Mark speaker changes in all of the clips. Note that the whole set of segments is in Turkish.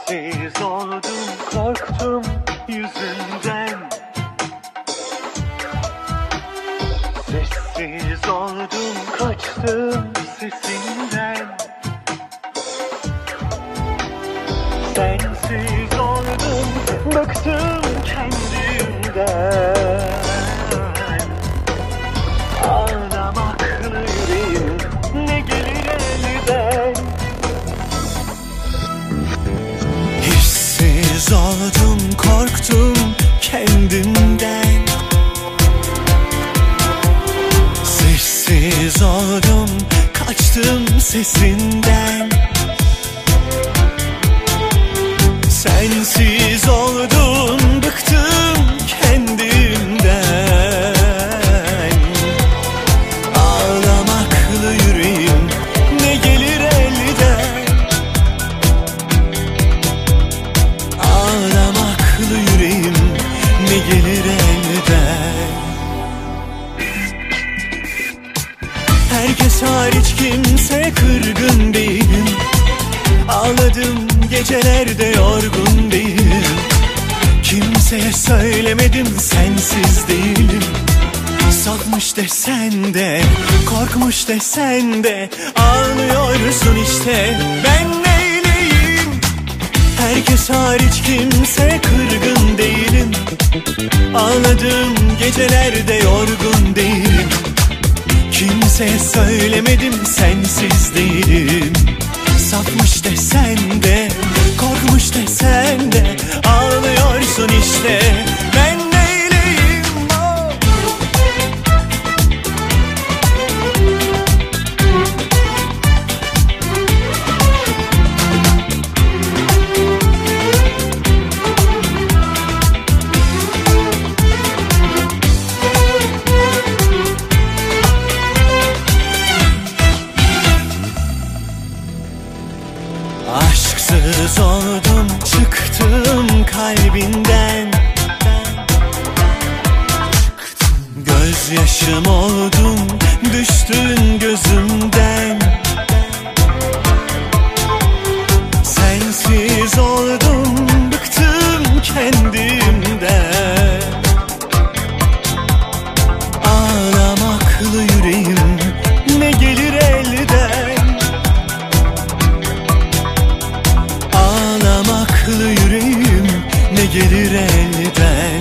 Speaker 1: Sessiz oldum, korktum yüzünden. Sessiz oldum, kaçtım sesinden. Sensiz oldum, bıktım kendimden. Ağlamaklı yüreğim ne gelir elden. Hissiz oldum, korktum kendimden. Sessiz oldum, kaçtım sesinden. Sensiz oldum, bıktım kendimden. Ağlamaklı yüreğim ne gelir elden. Ağlamaklı yüreğim ne gelir elden. Herkes hariç kimse kırgın değilim. Ağladım gecelerde, yorgun değilim. Kimseye söylemedim, sensiz değilim. Safmış desen de, korkmuş desen de, ağlıyorsun işte, ben neyleyim? Herkes hariç kimse kırgın değilim. Ağladım gecelerde, yorgun değilim. Kimseye söylemedim, sensiz değilim. Safmış desen de, korkmuş desen de, ağlıyorsun işte, ben neyleyim? Oh. Aşksız oldum, çıktım kalbinden. Gözyaşım oldum, düştün gözümden. Sensiz oldum, bıktım kendimden. Ağlamaklı yüreğim ne gelir elden. Ağlamaklı yüreğim ne gelir elden.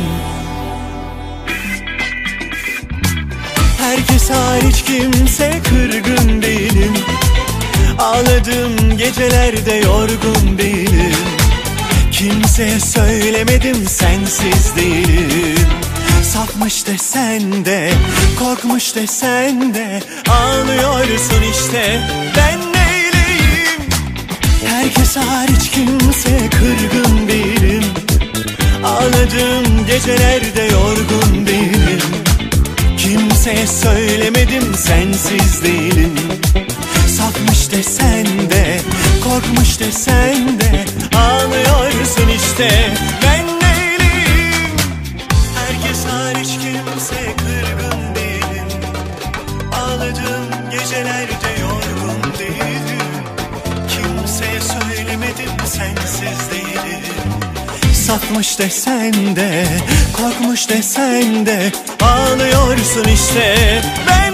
Speaker 1: Herkes hariç kimse kırgın değilim. Ağladım gecelerde, yorgun değilim. Kimseye söylemedim, sensiz değilim. Safmış desen de, korkmuş desen de, ağlıyorsun işte, ben neyleyim? Herkes hariç kimse kırgın değilim. Ağladım gecelerde, yorgun değilim. Kimseye söylemedim, sensiz değilim. Safmış desen de, korkmuş desen de, ağlıyorsun işte, ben neyleyim? Herkes hariç kimse kırgın değilim. Ağladım gecelerde, yorgun değilim. Kimseye söylemedim, sensiz değilim. Safmış desen de, korkmuş desen de, ağlıyorsun işte, ben